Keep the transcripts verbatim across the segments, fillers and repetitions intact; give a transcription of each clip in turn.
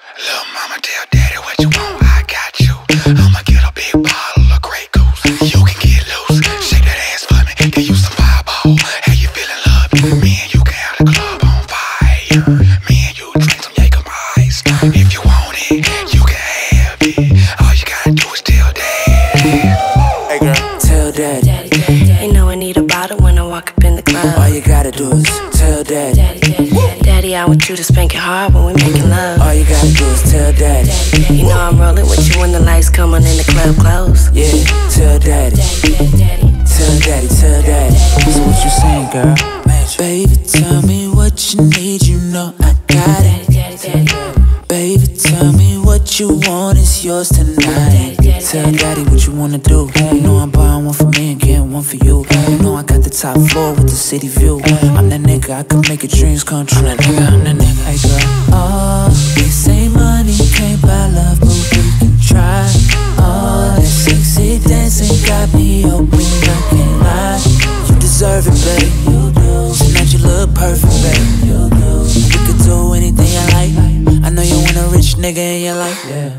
Little mama, tell daddy what you want, I got you. I'ma get a big bottle of Grey Goose. You can get loose, shake that ass for me, give you some fireball. How you feeling, love? Me and you can have the club on fire. Me and you drink some Jägermeister. If you want it, you can have it. All you gotta do is tell daddy. Hey girl, tell daddy. Daddy, daddy, daddy. You know I need a bottle when I walk up in the club. All you gotta do is tell daddy. Daddy, daddy, daddy. Daddy, I want you to spank it hard when we making love. All you gotta do is tell daddy. Daddy, daddy. You know I'm rolling with you when the lights come on and the club close. Yeah, tell daddy. Daddy, daddy, daddy. Tell daddy, tell daddy. So what you saying, girl? Baby, tell me what you need, you know I got it. Daddy, daddy, daddy. Baby, tell me what you want, it's yours tonight. Tell daddy what you wanna do. You know I'm buying one for me and getting one for you. You know I got the top floor with the city view. I'm that nigga, I can make your dreams come true. I'm that nigga, I'm that nigga. Hey girl, oh, this ain't money, can't buy love, but we can try. Oh, that sexy dancing got me open, I can't lie. You deserve it, babe. You do. Tonight you look perfect, babe. You do. We could do anything I like. I know you want a rich nigga in your life. Yeah.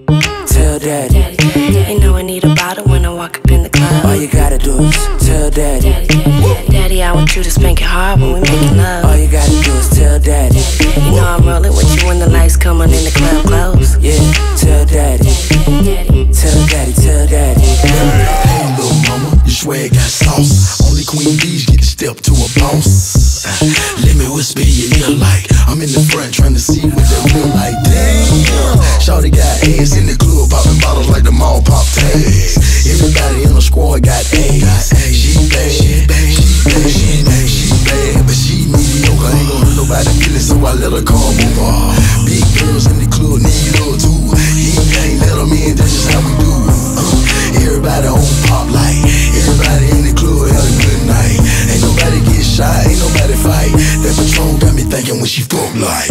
Tell daddy. Daddy, daddy, daddy. You know I need a bottle when I walk up in the club. All you gotta do is tell daddy. Daddy, daddy, daddy. Daddy, I want you to spank it hard when we making love. All you gotta do is tell daddy. You know I'm rolling with you when the lights come on and the club close. Yeah, tell daddy. Daddy, Tell daddy, tell daddy. Hey little mama, your swag got sauce. Only Queen Bees get to step to a boss. Uh, let me whisper in your ear like I'm in the front trying to see what that feel like. Damn, shawty got ass in the club, popping bottles like the mall pop tags. Everybody in the squad got ass. She bad, she bad, she bad, she bad, she bad, but she mediocre. Ain't gon' hurt nobody feeling, so I let her come over. Big girls in the club need love too. He ain't let them in, that's just how we do. Uh, everybody on pop light, everybody in the club had a good night. Ain't nobody get shot, ain't nobody fight. That Patron got me thinking when she fuck like.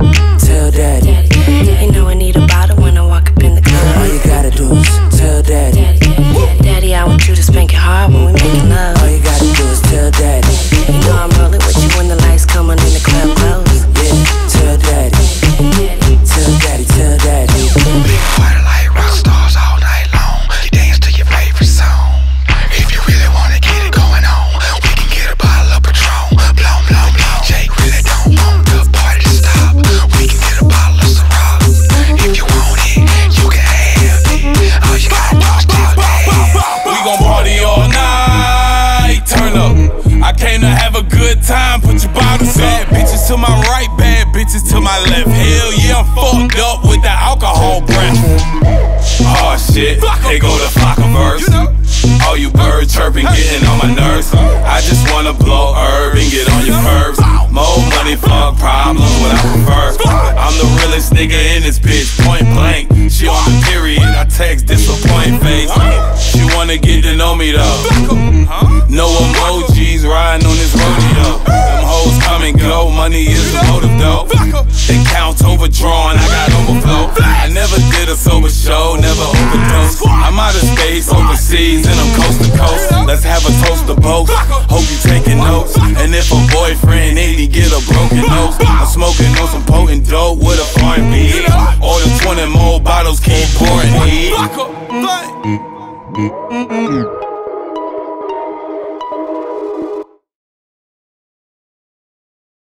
Tell daddy. daddy, daddy. You know I need a bottle when I walk up in the club. All you gotta do is tell daddy. Daddy, daddy, daddy. Daddy, I want you to spank it hard when we making love. All you gotta do is tell daddy. You know I'm rolling with you when the lights come on and the club close. Yeah, tell daddy. Daddy, Tell daddy, tell daddy. Big party like rock stars all night long. You dance to your favorite song. If you really wanna get it going on, we can get a bottle of Patron. Blow, blow, blow. Jake really don't want the party to stop. We can get a bottle of Ciroc. If you want it, you can have it. All you gotta do is tell daddy. We gon' party all night, turn up. I came to have a good time, put your bottles up. Bad bitches to my right, bad bitches to my left. Hell yeah, I'm fucked up with the alcohol breath. Oh shit, they go to Flockaverse. All you birds chirping, getting on my nerves. I just wanna blow herb and get on your curves. More money, fuck problems, what I prefer. I'm the realest nigga in this bitch, point blank. She on the period, I text disappoint face. She wanna get to know me though. No emojis, riding on this rodeo. Them hoes come and go, money is the motive though. They count overdrawn, I got overflow. I never did a sober show, never overdose. I'm out of space, overseas, and I'm coast to coast. Let's have a toast to both. Hope you taking notes. And if a boyfriend ain't, he get a broken nose. I'm smoking on some potent dope with a foreign beat. Order twenty more bottles, keep pouring heat.